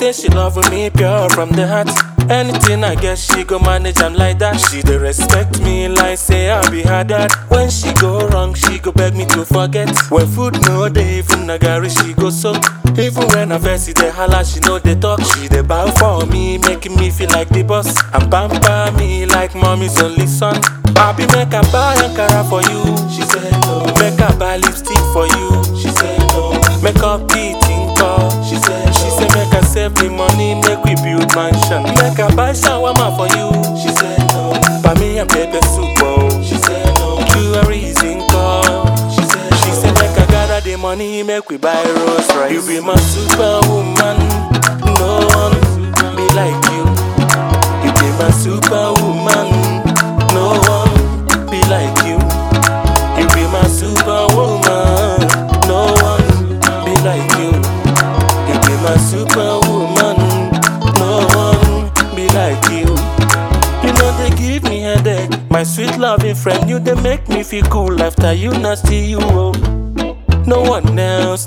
say she loving me pure from the heart. Anything I get, she go manage, I'm like that. She dey respect me like say I be her dad. When she go wrong, she go beg me to forget. When food no dey, even nagari she go soak. Even when I vex, she dey holla, she know dey talk. She dey bow for me, making me feel like the boss. And pamper me like mommy's only son. I be make her buy Ankara for you, she said no. Make her buy lipstick for you, she said no. Make her eating call, she said make her save the money, make we build mansion. Make her buy shawarma for you, she said no. Buy me a pepper soup, oh, she said no. Jewelry's in call, she said make her gather the money, make we buy Rolls Royce. You be my superwoman, no one be like you. You be my superwoman, no one be like you. You be my superwoman, no one be like you. You be my superwoman, no one be like you. You know they give me headache, my sweet loving friend. You they make me feel cool after you nasty you. Oh. No one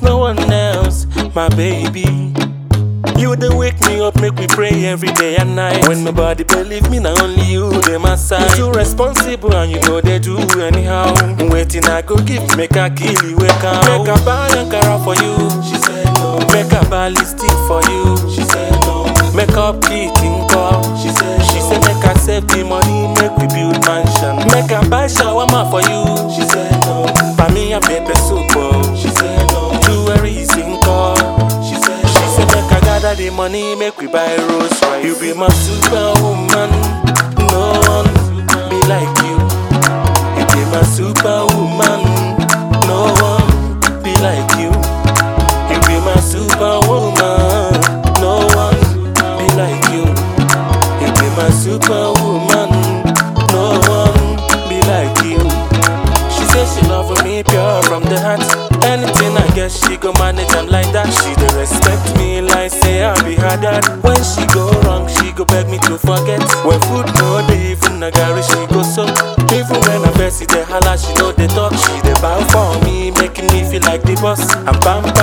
else, my baby. You they wake me up, make me pray every day and night. When nobody believe me, not only you, they my side. You too responsible and you know they do anyhow. Waiting I go give, make her kill you, wake up. Make her buy Ankara for you, she said no. Make her buy lipstick for you, she said no. Make her eating call, she said make her save the money, make we build mansion. Make her buy shawarma for you, she said no. Buy me a pepper soup, oh, she said no. Jewelry's in call, she said make her gather the money, make we buy Rolls Royce. You be my superwoman, no one be like you. You be my superwoman, no one be like you. You be my superwoman, no one be like you. You be my superwoman, no one be like you. She say she loving me pure from the heart. Anything I get, she go manage, I'm like that. She dey respect me like say I be her dad. When she go wrong, she go beg me to forget. When food no dey, even nagari she go soak. Even when I vex, she dey holla, she know dey talk. She dey bow for me, making me feel like the boss. I'm pamper